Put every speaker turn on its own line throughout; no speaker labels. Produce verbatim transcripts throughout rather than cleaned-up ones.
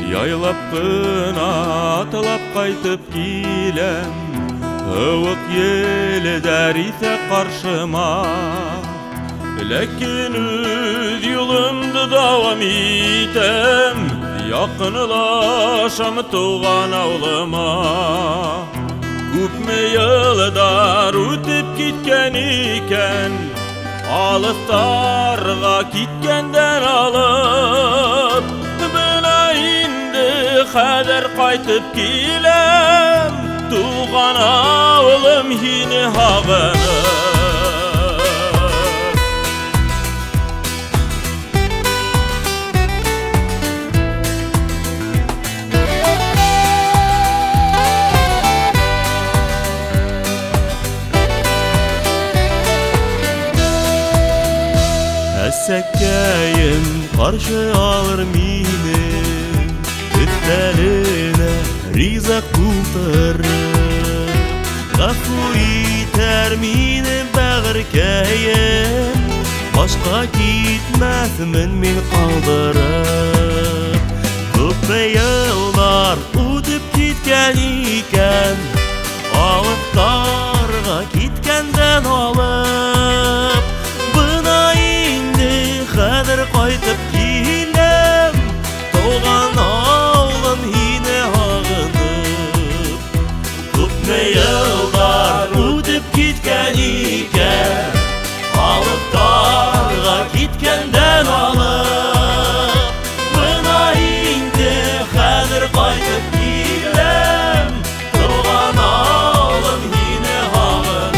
Яйлап кына атылап кайтып киләм, һавык еле дәрисә каршыма. Ләкин үз юлымды дәвам итәм, якынлашам туган авылыма. Күпме елдар үтеп киткән икән, алыстарга киткәндән алып, менә инде хәзер кайтып киләм, туган авылым һине һагынып. Әсәкәем каршы алыр мине, өстәленә ризык тутырыр. Гафу итәр мине бәгъркәем, башка китмәсмен мин калдырып. Күпме еллар үтеп киткән икән, алыстарга киткәндән алып, хәзер кайтып киләм, туган авылым һине һагынып. Күпме еллар үтеп киткән икән, алыстарга киткәндән алып, менә инде хәзер кайтып киләм, туган авылым һине һагынып.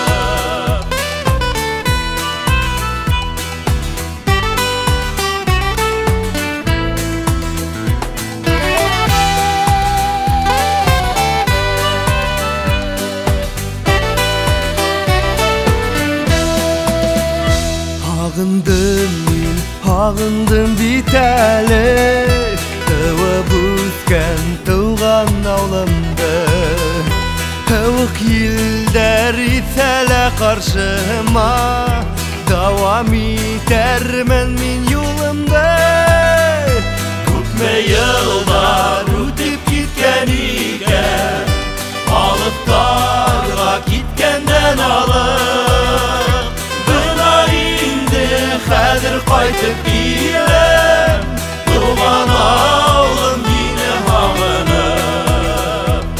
Һагындым мин, һагындым бит әле, тыуып үскән туган авылымды. Һавык елдәр исәлә каршыма, дәвам итәрмен мин юлымда. Күпме еллар үтеп киткән икән, алыстарга киткәндән алып, хәзер кайтып киләм, туган авылым һине һагынып.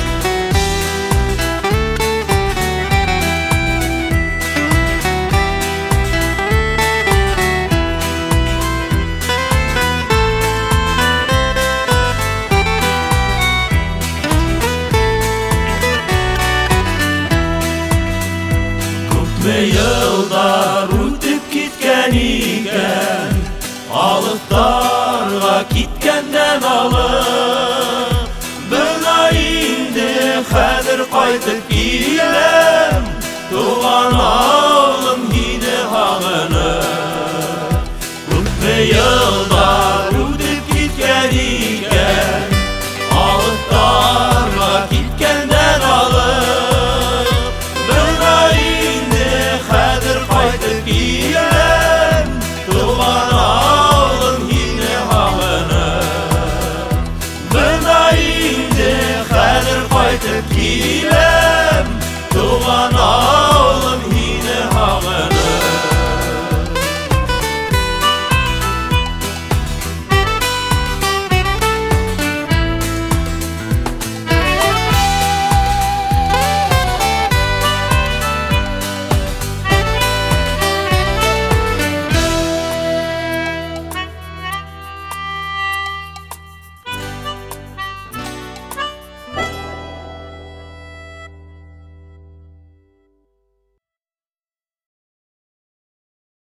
Күпме еллар үтеп киткән икән, алыстарга киткәндән алып, менә инде хәзер кайтып киләм, туган авылым һине һагынып. Күпме еллар үтеп киткән икән, алыстарга киткәндән алып, менә инде хәзер кайтып киләм, туган авылым һине һагынып. Менә инде хәзер кайтып киләм.